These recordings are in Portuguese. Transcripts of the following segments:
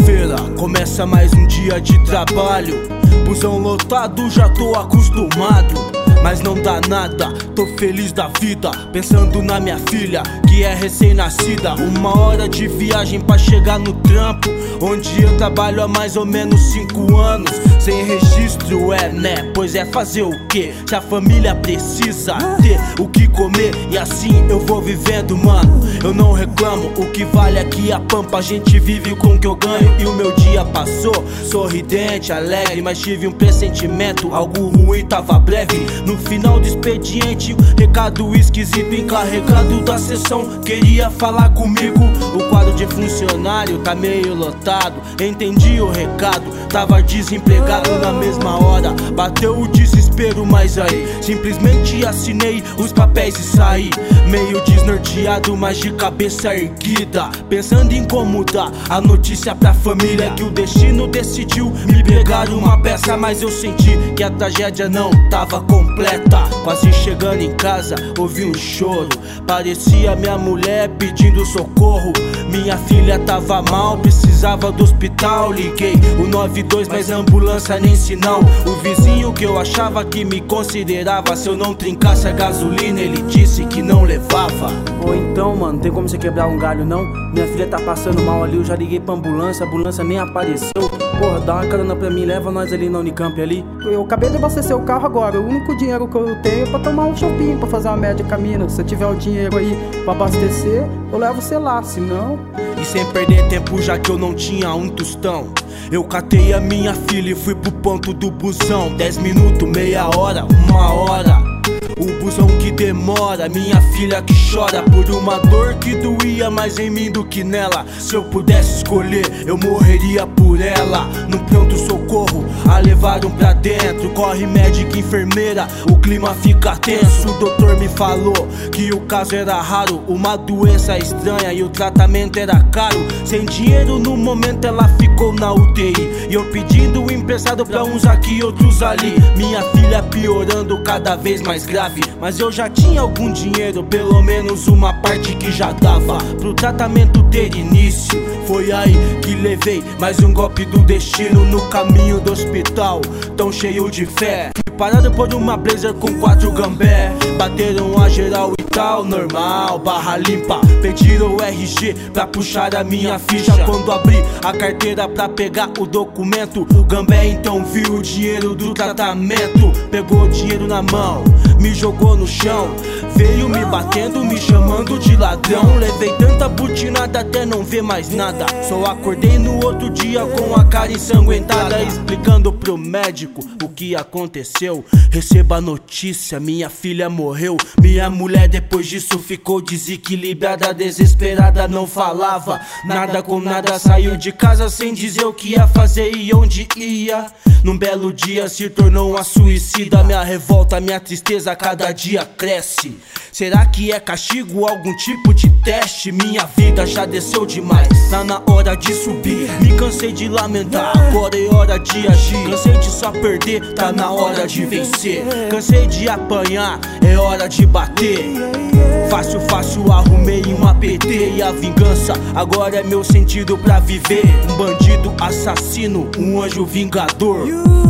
Segunda-feira, começa mais um dia de trabalho. Busão lotado, já tô acostumado. Mas não dá nada, tô feliz da vida, pensando na minha filha, que é recém-nascida. 1 hora de viagem pra chegar no trampo, onde eu trabalho há mais ou menos 5 anos. Sem registro né, pois é fazer o quê? Se a família precisa ter o que comer, e assim eu vou vivendo, mano. Eu não reclamo, o que vale aqui a pampa. A gente vive com o que eu ganho e o meu dia passou sorridente, alegre, mas tive um pressentimento, algo ruim tava breve. No final do expediente, recado esquisito, encarregado da sessão queria falar comigo. O quadro de funcionário tá meio lotado, entendi o recado, tava desempregado. Na mesma hora bateu o desespero, mas aí simplesmente assinei os papéis e saí, meio desnorteado, mas de cabeça erguida, pensando em como dar a notícia pra família que o destino decidiu me pegar uma peça. Mas eu senti que a tragédia não tava completa. Quase chegando em casa, ouvi um choro, parecia minha mulher pedindo socorro. Minha filha tava mal, precisava do hospital. Liguei o 92, mas a ambulância nem sinal. O vizinho que eu achava que me considerava, se eu não trincasse a gasolina, ele disse que não levava. Ou então, mano, tem como você quebrar um galho não? Minha filha tá passando mal ali, eu já liguei pra ambulância, a ambulância nem apareceu. Porra, dá uma carona pra mim, leva nós ali na Unicamp ali. Eu acabei de abastecer o carro agora, o único dinheiro que eu tenho é pra tomar um shopping, pra fazer uma média caminho. Se eu tiver o dinheiro aí pra abastecer, eu levo você lá, senão... E sem perder tempo, já que eu não tinha um tostão, eu catei a minha filha e fui pro ponto do busão. 10 minutos, meia hora, 1 hora, o busão que demora, minha filha que chora por uma dor que doía mais em mim do que nela. Se eu pudesse escolher, eu morreria por ela. No pronto socorro, a levaram pra dentro, corre médica e enfermeira, o clima fica tenso. O doutor me falou que o caso era raro, uma doença estranha e o tratamento era caro. Sem dinheiro no momento ela ficou na UTI, e eu pedindo emprestado pra uns aqui, outros ali. Minha filha piorando cada vez mais grave, mas eu já tinha algum dinheiro, pelo menos uma parte que já dava pro tratamento ter início. Foi aí que levei mais um golpe do destino no caminho do hospital, tão cheio de fé. Parado por uma blazer com 4 gambé, bateram a geral e tal, normal, barra limpa. Pediram o RG pra puxar a minha ficha. Quando abri a carteira pra pegar o documento, o gambé então viu o dinheiro do tratamento. Pegou o dinheiro na mão, me jogou no chão, veio me batendo, me chamando de ladrão. Levei tanta butinada até não ver mais nada, só acordei no outro dia com a cara ensanguentada, explicando pro médico o que aconteceu. Receba a notícia, minha filha morreu. Minha mulher depois disso ficou desequilibrada, desesperada, não falava nada com nada. Saiu de casa sem dizer o que ia fazer e onde ia. Num belo dia se tornou uma suicida. Minha revolta, minha tristeza cada dia cresce. Será que é castigo, algum tipo de teste? Minha vida já desceu demais, tá na hora de subir. Me cansei de lamentar, agora é hora de agir. Cansei de só perder, tá na hora de vencer. Cansei de apanhar, é hora de bater. Fácil, fácil, arrumei um APT. E a vingança agora é meu sentido pra viver. Um bandido assassino, um anjo vingador,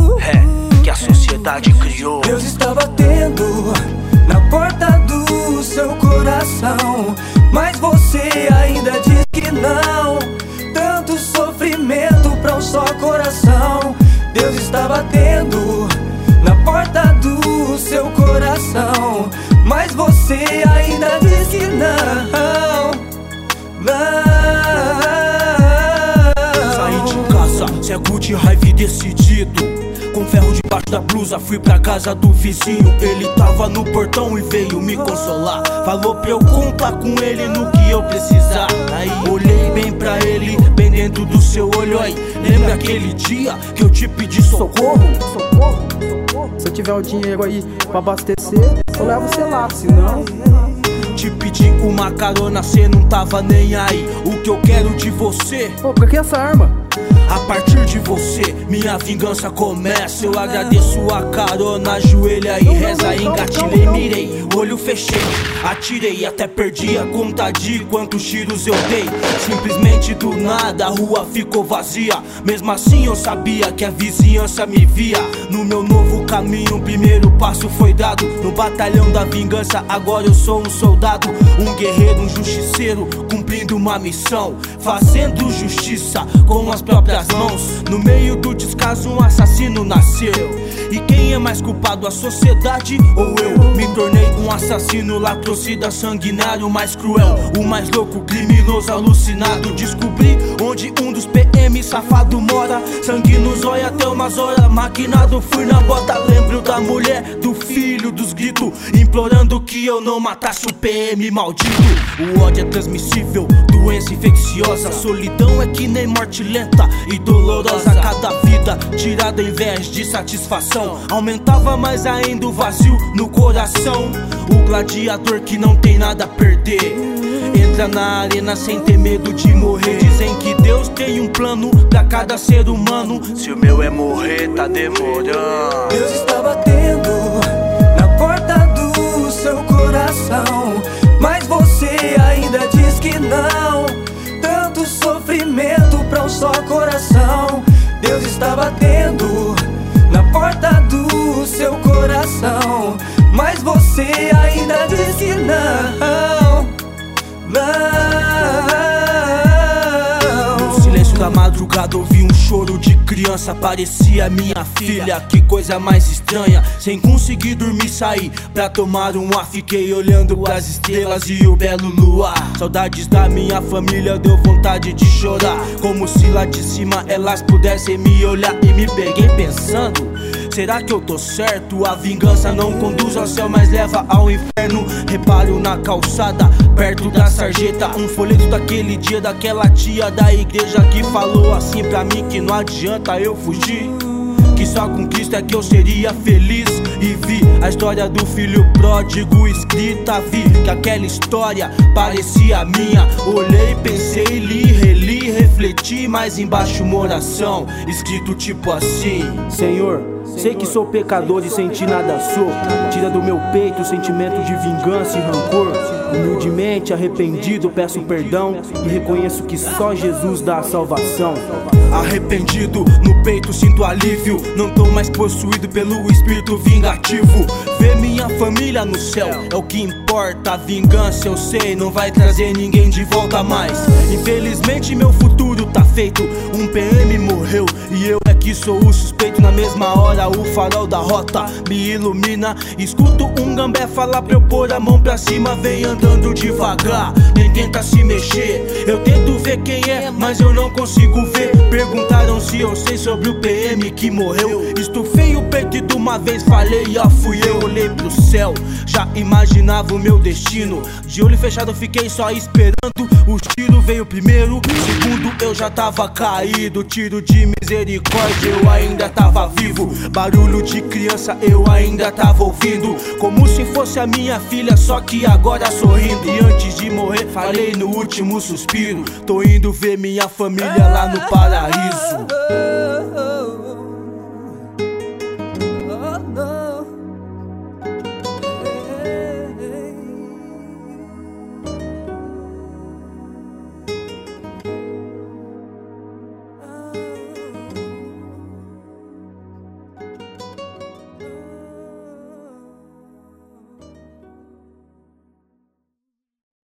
é, que a sociedade criou. Deus está batendo na porta do seu coração, mas você ainda diz que não. Tanto sofrimento pra um só coração. Deus está batendo na porta do seu coração, mas você ainda diz que não. Não. Saí de casa, cego de raiva e decidido, com ferro debaixo da blusa, fui pra casa do vizinho. Ele tava no portão e veio me consolar. Falou pra eu contar com ele no que eu precisar. Aí olhei bem pra ele, bem dentro do seu olho. Aí, lembra aquele dia que eu te pedi socorro? Se eu tiver o dinheiro aí pra abastecer, eu levo você lá, senão... Te pedi uma carona, cê não tava nem aí. O que eu quero de você? Pô, pra que essa arma? A partir de você, minha vingança começa. Eu agradeço a carona, ajoelha e reza. Engatilhei, mirei, olho fechei, atirei, até perdi a conta de quantos tiros eu dei. Simplesmente do nada a rua ficou vazia. Mesmo assim eu sabia que a vizinhança me via. No meu novo caminho o primeiro passo foi dado. No batalhão da vingança agora eu sou um soldado. Um guerreiro, um justiceiro, cumprindo uma missão, fazendo justiça com as próprias mãos. No meio do descaso um assassino nasceu. E quem é mais culpado, a sociedade ou eu? Me tornei um assassino, latrocida, sanguinário, mais cruel, o mais louco, criminoso, alucinado. Descobri onde um dos PM safado mora. Sangue nos olhos até umas horas, maquinado, fui na bota. Lembro da mulher, do filho, dos gritos, implorando que eu não matasse o PM maldito. O ódio é transmissível, doença infecciosa. Solidão é que nem morte lenta e dolorosa. Cada vida tirada ao invés de satisfação aumentava mais ainda o vazio no coração. O gladiador que não tem nada a perder entra na arena sem ter medo de morrer. Dizem que Deus tem um plano pra cada ser humano. Se o meu é morrer, tá demorando. Deus está batendo na porta do seu coração, mas você ainda diz que não. Tanto sofrimento pra um só coração. Deus está batendo na porta do seu coração, mas você ainda diz que não. No silêncio da madrugada ouvi um choro de criança, parecia minha filha. Que coisa mais estranha, sem conseguir dormir saí pra tomar um ar. Fiquei olhando pras estrelas e o belo luar. Saudades da minha família, deu vontade de chorar. Como se lá de cima elas pudessem me olhar. E me peguei pensando, será que eu tô certo? A vingança não conduz ao céu, mas leva ao inferno. Reparo na calçada, perto da sarjeta, um folheto daquele dia daquela tia da igreja que falou assim pra mim que não adianta eu fugir, que só com Cristo é que eu seria feliz. E vi a história do filho pródigo escrita. Vi que aquela história parecia minha. Olhei, pensei, li, reli, refleti. Mais embaixo uma oração escrito tipo assim: Senhor, sei que sou pecador e sem ti nada sou. Tira do meu peito o sentimento de vingança e rancor. Humildemente arrependido peço perdão e reconheço que só Jesus dá a salvação. Arrependido, no peito sinto alívio. Não tô mais possuído pelo espírito vingativo. Ver minha família no céu é o que importa. A vingança eu sei não vai trazer ninguém de volta mais. Infelizmente meu futuro tá feito. Um PM morreu e eu é que sou o suspeito. Na mesma hora o farol da rota me ilumina. Escuto um gambé falar pra eu pôr a mão pra cima. Vem andando devagar, nem tenta se mexer. Eu tento ver quem é, mas eu não consigo ver. Perguntaram se eu sei sobre o PM que morreu. Estufei o peito e de uma vez falei, fui eu. Olhei pro céu, já imaginava o meu destino. De olho fechado fiquei só esperando. O tiro veio primeiro, segundo eu já tava caído. Tiro de misericórdia, eu ainda tava vivo. Barulho de criança, eu ainda tava ouvindo, como se fosse a minha filha, só que agora sorrindo. E antes de morrer, falei no último suspiro: tô indo ver minha família lá no paraíso.